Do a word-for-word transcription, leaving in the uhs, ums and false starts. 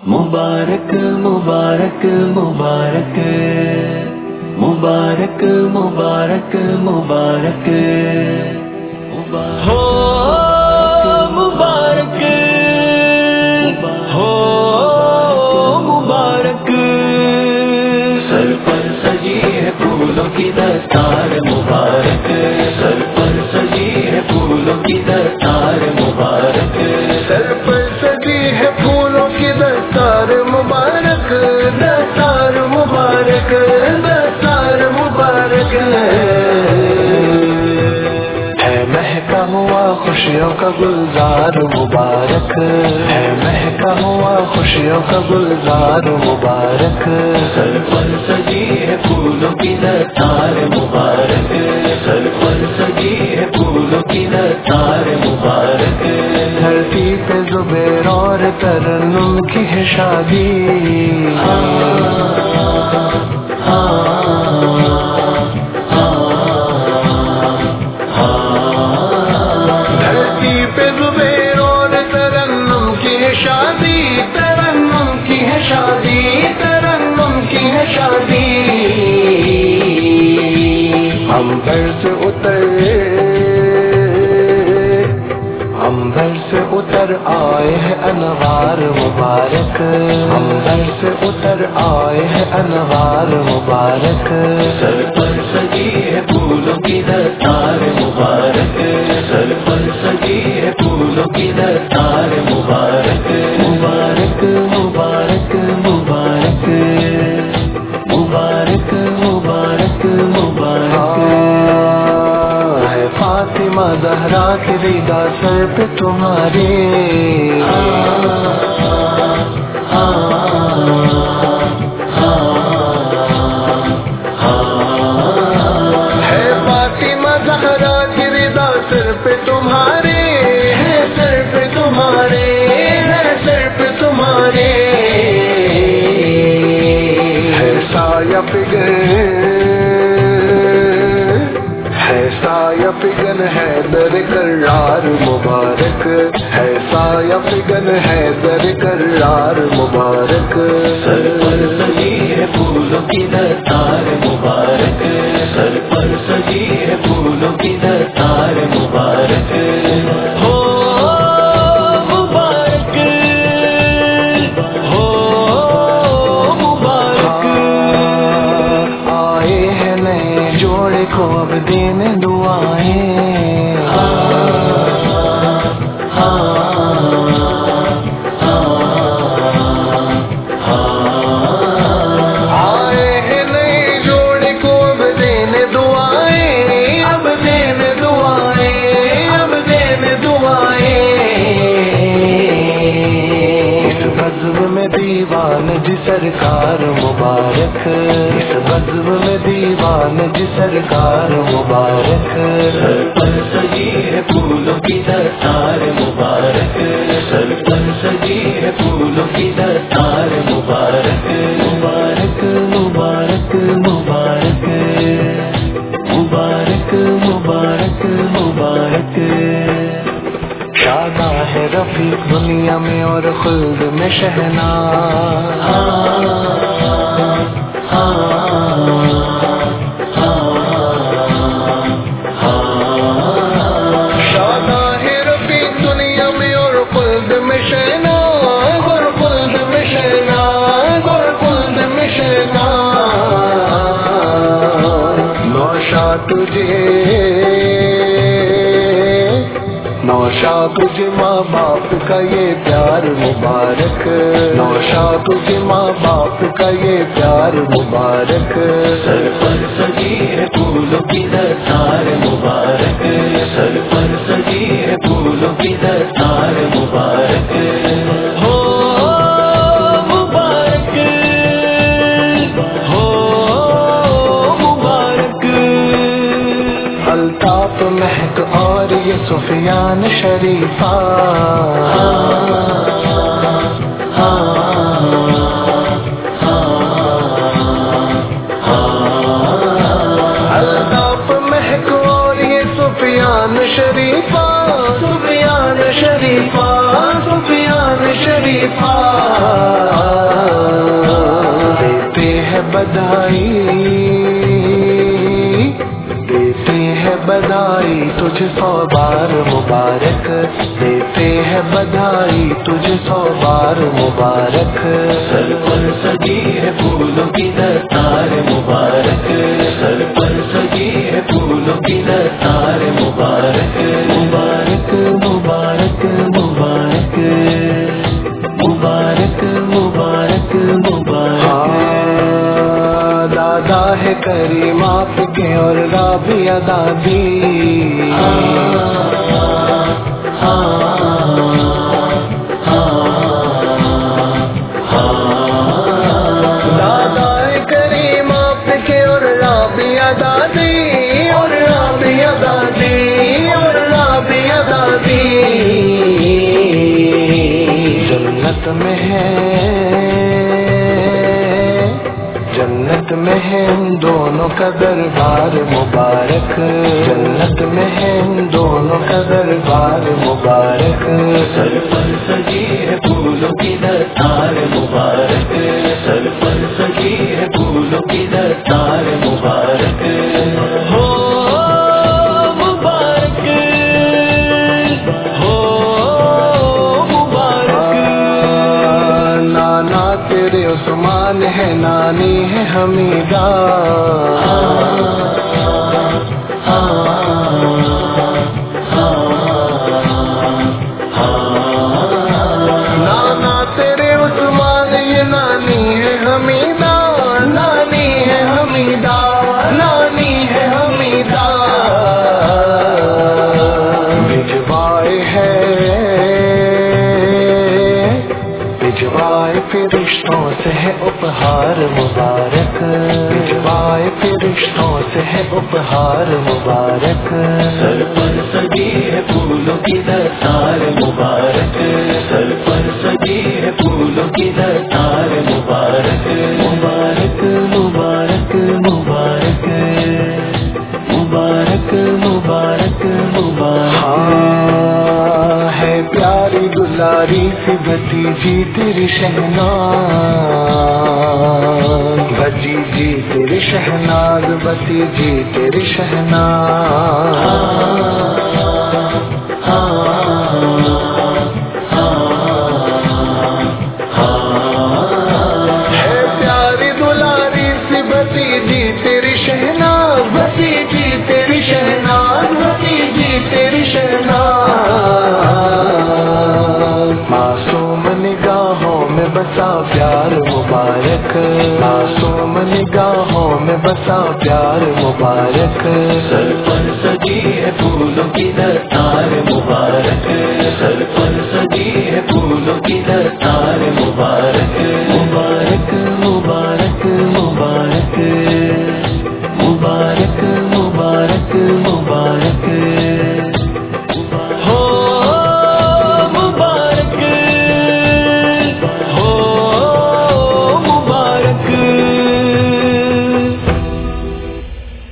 مبارک مبارک مبارک مبارک مبارک مبارک ہو مبارک ہو مبارک سر پر سجی ہے پھولوں کی دستار مبارک سر پر سجی ہے پھولوں کی دستار مبارک سر پر سجی ہے پھولوں کی دستار مبارک دستار مبارک دستار مبارک ہے مہکا ہوا خوشیوں کا گلزار مبارک ہے مہکا ہوا خوشیوں کا گلزار مبارک سر پر سجی ہے پھولوں کی دستار مبارک سر پر سجی ہے پھولوں کی دستار مبارک دھرتی پہ زبیر اور ترنم کی ہے شادی دھرتی پہ زبیر اور ترنم کی ہے شادی ترنم کی ہے شادی ترنم کی ہے شادی عنبر سے اترے عنبر سے اتر آئے ہیں انوار مبارک عنبر سے اتر آئے ہیں انوار مبارک سر پر سجی ہے پھولوں کی دستار مبارک سر پر سجی ہے پھولوں کی دستار مبارک مبارک مبارک مبارک مبارک مبارک مبارک ہے فاطمہ زہرا کی رضا سر پہ تمہاری ہے فاطمہ زہرا کی رضا سر پہ تمہارے ہے سر پہ تمہارے ہے سر پہ تمہارے ہے سایہ پگھل ہے سایہ پگھل ہے در کرار مبارک ہے سایہ پگھل ہے در کرار مبارک سر پر سجی ہے پھولوں کی دستار مبارک سر پر سجی ہے پھولوں کی دستار مبارک ہو مبارک ہو مبارک آئے ہیں نئے جوڑے کو اب دینے دعائیں آئے ہیں نئے جوڑے کو اب دینے دعائیں اب دینے دعائیں اب دینے دعائیں اس بزم میں دیوان جی سرکار مبارک اس بزم میں دیوان جی سرکار مبارک سر پر سجی ہے پھولوں کی دستار مبارک سر پر سجی ہے پھولوں کی دستار مبارک مبارک مبارک مبارک مبارک مبارک مبارک شاداں ہے رفیق دنیا میں اور خلد میں شہنا شاداں ہے رفیق دنیا میں اور خلد میں شہنا اور خلد میں شہنا اور خلد میں شہنا نوشا تجھے نوشا تجھے ماں باپ کا یہ پیار مبارک نوشا تجھے ماں باپ کا یہ پیار مبارک سر پر سجی ہے پھولوں کی دستار مبارک سر پر سجی ہے پھولوں کی دستار مبارک ہو مبارک ہو مبارک الطاف مہک اور یہ سفیان شریفہ الطاف مہک اور یہ سفیان شریفہ سفیان شریفہ سفیان شریفہ بدھائی دیتے ہیں بدھائی تجھے سو بار مبارک دیتے ہیں بدھائی تجھے سو بار مبارک سر پر سجی ہے پھولوں کی دستار مبارک سر پر سجی ہے پھولوں کی دستار مبارک مبارک مبارک مبارک مبارک مبارک مبارک دادا ہے کریم آپ کے اور رابعہ دادی دادا ہے کریم آپ کے اور رابعہ دادی اور رابعہ دادی اور رابعہ دادی جنت میں ہے جنت میں ہے ان دونوں کا دربار مبارک جنت میں ہے ان دونوں کا دربار مبارک سر پر سجی ہے پھولوں کی دستار مبارک سر پر سجی ہے پھولوں کی دستار مبارک ہو مبارک ہو مبارک نانا تیرے عثمان ہے نانی ہے حمیدہ نانا تیرے عثمان یہ نانی ہے حمیدہ نانی ہے حمیدہ نانی ہے حمیدہ بھجوائے ہے بھجوائے فرشتوں سے ہے اپہار مبارک بھجوائے فرشتوں سے ہے اپہار مبارک سر پر سجی ہے پھولوں کی دستار مبارک سر پر سجی ہے پھولوں کی دستار مبارک مبارک مبارک مبارک مبارک مبارک مبارک ہاں ہے پیاری دلاری سی بھتیجی تیری شہناز بھتیجی تیری شہناز بھتیجی تیری شہناز ہے پیاری دلاری سی بھتیجی تیری شہناز بھتیجی تیری شہناز بھتیجی تیری شہناز معصوم نگاہوں میں بسا پیار مبارک معصوم نگاہوں میں بسا پیار مبارک سر پر سجی ہے پھولوں کی دستار